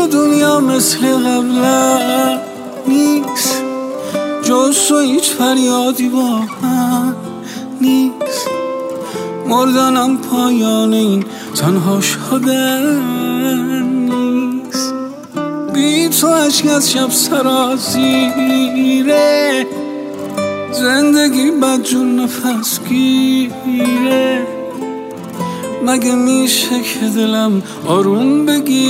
دنیا مثل قبل نیست، جز تو هیچ فریادی با من نیست. مردنم پایان این تنها شدن نیست. بی تو عشق از شب سرازیره، زندگی بدجون نفس گیره. مگه میشه که دلم آروم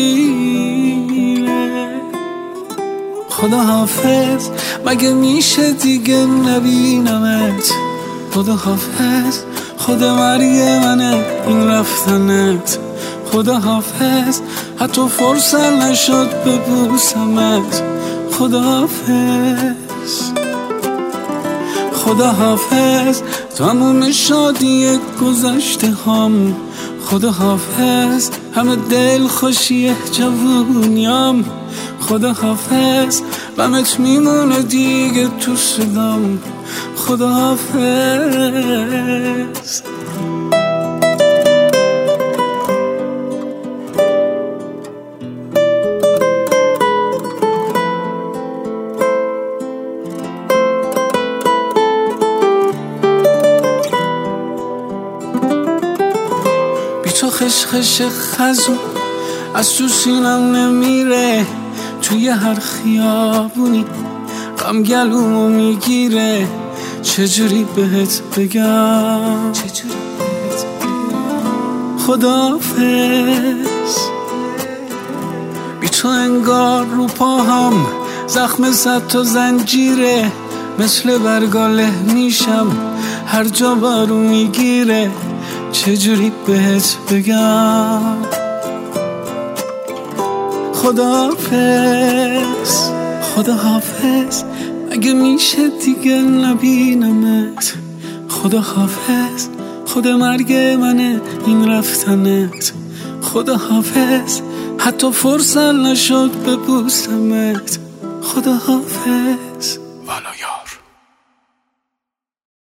بگیره؟ خدا حافظ، مگه میشه دیگه نبینمت؟ خدا حافظ، خدا مرگ منه این رفتنت. خدا حافظ، حتی فرصت نشد ببوسمت. خدا حافظ، خدا حافظ، تموم شادی گذشته هم. خدا حافظ، همه دل خوشی جوونیام. خدا حافظ، غمت میمونه دیگه تو صدام. خدا حافظ. بی تو خشخش خزون از تو سینم نمیره، توی هر خیابونی غم گلومو میگیره. چجوری بهت بگم؟ خداحافظ. بی تو انگار رو پاهم زخم صد تا زنجیره، مثل برگاله میشم هر جا بارو میگیره. چجوری بهت بگم؟ خداحافظ، خداحافظ، مگه میشه دیگه نبینمت؟ خداحافظ، خدا مرگ منه این رفتنت. خداحافظ، حتی فرصت نشد ببوسمت. خداحافظ.